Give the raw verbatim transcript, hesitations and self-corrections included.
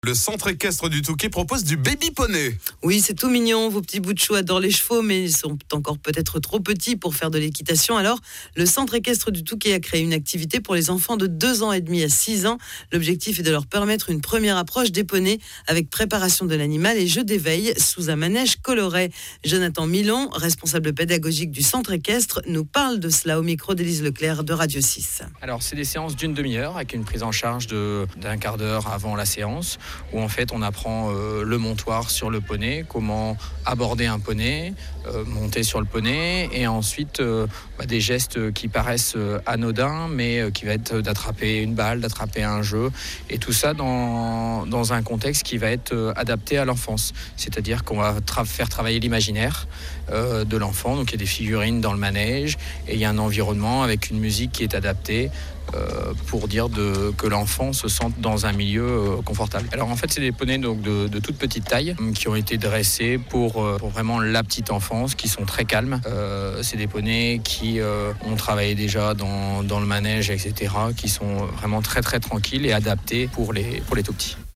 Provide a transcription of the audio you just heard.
Le centre équestre du Touquet propose du baby poney. Oui, c'est tout mignon. Vos petits bouts de chou adorent les chevaux, mais ils sont encore peut-être trop petits pour faire de l'équitation. Alors, le centre équestre du Touquet a créé une activité pour les enfants de deux ans et demi à six ans. L'objectif est de leur permettre une première approche des poneys avec préparation de l'animal et jeu d'éveil sous un manège coloré. Jonathan Milon, responsable pédagogique du centre équestre, nous parle de cela au micro d'Élise Leclerc de Radio six. Alors, c'est des séances d'une demi-heure avec une prise en charge de, d'un quart d'heure avant la séance, où en fait on apprend euh, le montoir sur le poney, comment aborder un poney, euh, monter sur le poney, et ensuite euh, bah, des gestes qui paraissent euh, anodins, mais euh, qui va être d'attraper une balle, d'attraper un jeu, et tout ça dans, dans un contexte qui va être euh, adapté à l'enfance. C'est-à-dire qu'on va tra- faire travailler l'imaginaire euh, de l'enfant, donc il y a des figurines dans le manège, et il y a un environnement avec une musique qui est adaptée Euh, pour dire de, que l'enfant se sente dans un milieu euh, confortable. Alors en fait c'est des poneys donc, de, de toute petite taille qui ont été dressés pour, euh, pour vraiment la petite enfance, qui sont très calmes. Euh, c'est des poneys qui euh, ont travaillé déjà dans, dans le manège, et cetera, qui sont vraiment très très tranquilles et adaptés pour les, pour les tout petits.